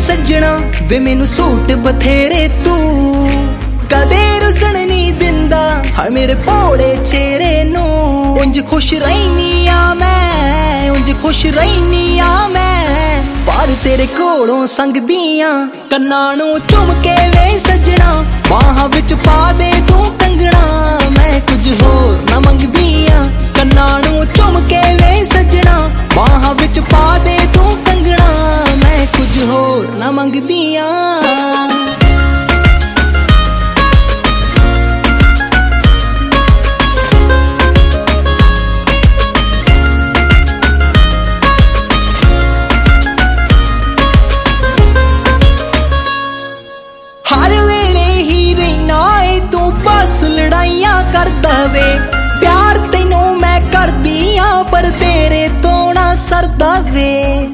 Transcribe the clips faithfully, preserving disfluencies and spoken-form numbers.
सजना वे मैनू सूट बथेरे तू कदे रुसण नहीं दिंदा हाय मेरे भोले चेहरे नू। उंज खुश रहनी आ मैं उंज खुश रहनी आ मैं पर तेरे कोलों संगदियां कन्ना नू चुम के वे सजना बाहां विच पा दे तू कंगना। मैं कुछ होर ना मंगदियां कन्ना नू चुम के वे सजना बाहां विच पा दे तू कंगना। मैं कुछ होर ना मंगदियां। हर वेले ही रहना है तू बस लड़ाइयां कर दवे प्यार तेनू मैं कर दिया पर तेरे तो ना सरदा वे।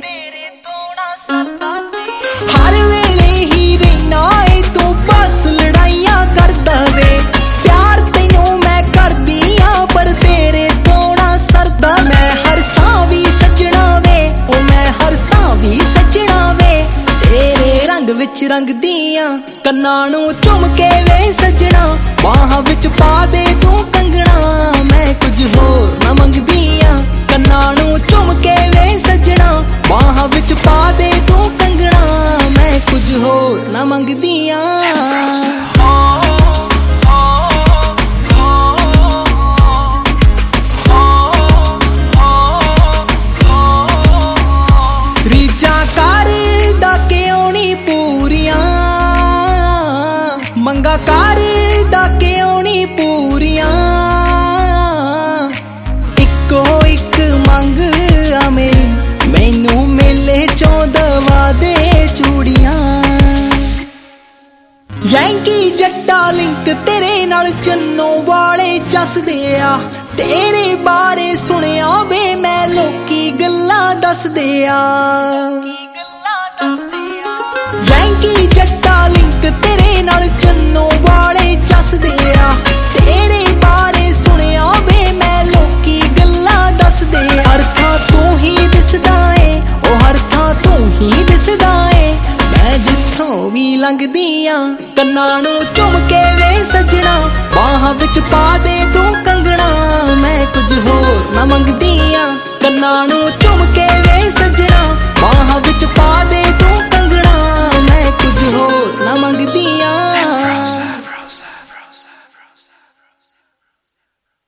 हर वेले ही रहना है तू बस लड़ाइयां कर दवे प्यार तेनू मैं कर दिया पर तेरे तो ना सरदा। मैं हर सावी सजना वे ओ मैं हर सावी सजना वे तेरे रंग विच रंग दियां कन्ना नू चुम के वे सजना बाहां विच पा दे तू कंगना। मैं कुछ होर ना मंगदियां कन्ना नू चुम के वे सजना बाहां विच पा दे तू कंगना। मैं कुछ होर ना मंगदियां। रीजा कर दा के ओनी पूरियां मंगा कर दा के ओनी पूरियां इको इक मंग आ मेरी मैनू मेले चों दवा दे चूड़ियां। यैंकी जट्टा लिंक तेरे नाल चन्नो वाले चसदे आ तेरे बारे सुनिया वे मैं लोकी गल्लां दसदे आ। यैंकी जट्टा लिंक तेरे नाल चन्नो वाले चसदे आ तेरे बारे सुनिया वे मैं लोकी गल्लां दसदे। हर थां तू ही दिसदा ए ओ हर थां तू ही दिसदा ए मैं जिथों भी लंघदियां कन्ना नू चुम के वे सजना बाहां विच पा दे तू कंगना। मैं कुछ होर ना मंगदियां कन्ना नू चुम के वे सजना बाहां विच पा दे तू कंगना। मैं कुछ होर ना मंगदी।